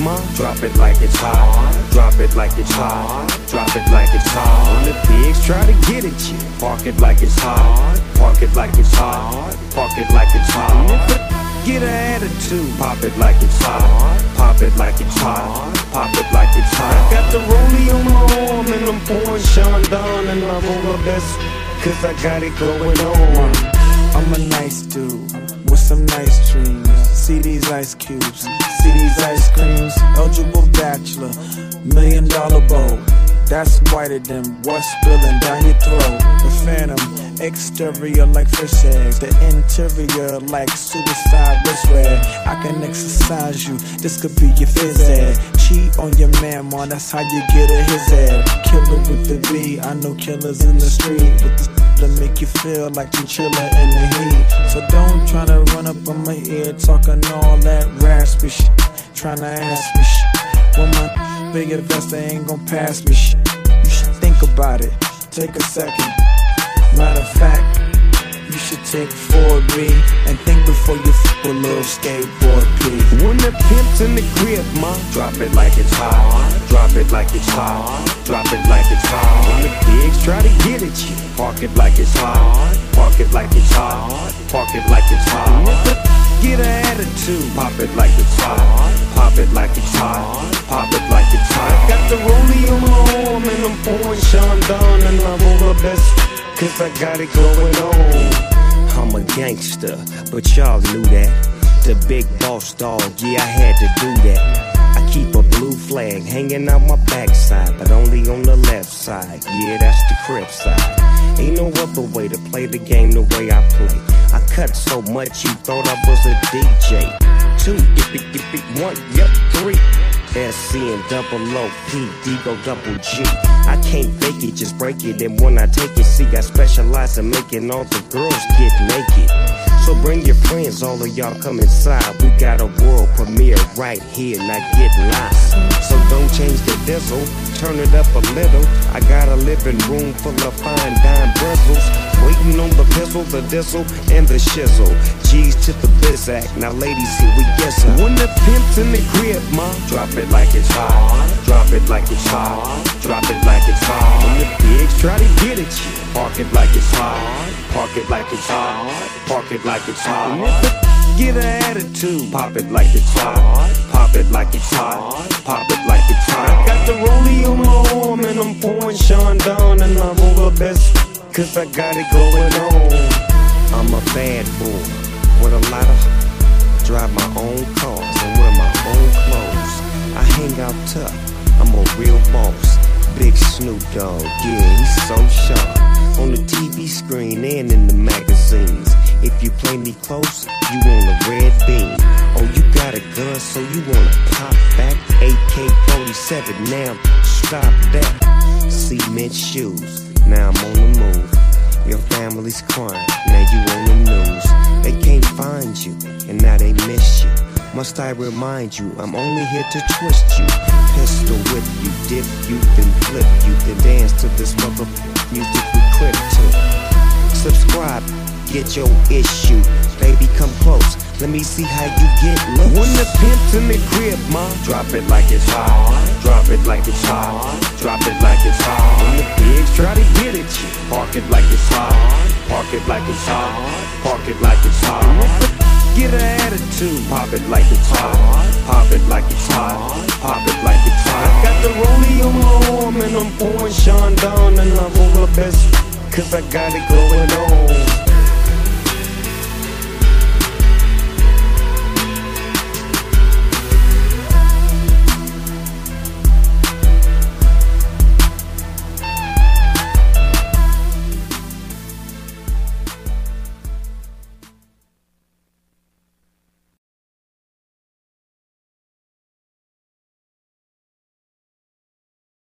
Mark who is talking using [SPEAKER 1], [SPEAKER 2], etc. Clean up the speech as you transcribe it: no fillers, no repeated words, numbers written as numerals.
[SPEAKER 1] ma. Drop it like it's hot. Drop it like it's hot. Drop it like it's hot. When the pigs try to get at you, park it like it's hot. Park it like it's hot. Park it like it's hot. And if a get an attitude, pop it like it's hot. Pop it like it's hot. Pop it like it's hot. I got the rollie on my arm and I'm pouring Sean down and I roll the best, cause I got it going on.
[SPEAKER 2] I'm a nice dude with some nice dreams. See these ice cubes, see these ice creams. Eligible bachelor, $1 million bow. That's whiter than what's spilling down your throat. The phantom, exterior like fish eggs, the interior like suicide wristwear. I can exercise you, this could be your phys ed. Cheat on your man, man, that's how you get a his head. Killer with the B, I know killers in the street with the to make you feel like chinchilla in the heat. So don't try to run up on my ear talking all that raspy shit, tryna ask me shit. When my big investor ain't gon' pass me shit, you should think about it, take a second. Matter of fact, you should take 4B and think before you f*** a little skateboard, please.
[SPEAKER 1] When the pimp's in the crib, ma, drop it like it's hot. Drop it like it's hot. Drop it like it's hot. When the pigs try to get at you, park it like it's hot. Park it like it's hot. Park it like it's hot. And if the get an attitude, pop it like it's hot. Pop it like it's hot. Pop it like it's hot. I got the rollie on my arm and I'm pouring Sean down and I roll the best, cause I got it going on. I'm a gangster, but y'all knew that. The big boss dog, yeah, I had to do that. I keep a blue flag hanging out my backside, but only on the left side. Yeah, that's the crib side. Ain't no other way to play the game the way I play. I cut so much you thought I was a DJ. 2, yippee, 1, yep, 3. SC and double OP, D-Go double G. I can't fake it, just break it. And when I take it, see, I specialize in making all the girls get naked. So bring your friends, all of y'all come inside. We got a world premiere right here, now get lost. So don't change the diesel, turn it up a little. I got a living room full of fine dime bristles, waiting on the pistol, the diesel, and the shizzle. G's to the biz act, now ladies, here we guess her. When the pimp's in the crib, ma, drop it like it's hot. Drop it like it's hot. Drop it like it's hot. When the pigs try to get at you, park it like it's hot. Park it like it's hot. Park it like it's hot. And if the get an attitude, pop it like it's hot. Pop it like it's hot. Pop it like it's hot. I got the rollie on my arm and I'm pouring Sean down and I roll the best, cause I got it going on. I'm a bad boy with a lot of drive my own cars and wear my own clothes. I hang out tough, I'm a real boss. Big Snoop Dogg, yeah, he's so sharp. On the TV screen and in the magazines. If you play me close, you want a red beam. Oh, you got a gun, so you wanna pop back? AK-47, now stop that. Cement shoes, now I'm on the move. Your family's crying, now you on the news. They can't find you, and now they miss you. Must I remind you, I'm only here to twist you. Pistol whip you, dip you, then flip you, then dance to this motherfucking music we crib to. Subscribe, get your issue. Baby, come close, let me see how you get loose. When the pimp's in the crib, ma, drop it like it's hot. Drop it like it's hot. Drop it like it's hot. When the pigs try to get at you, park it like it's hot. Park it like it's hot. Park it like it's hot. Get an attitude, pop it like it's hot. Pop it like it's hot. Pop it like it's hot. I got the rollie on my arm and I'm pouring Sean down and I roll the best, cause I got it going on.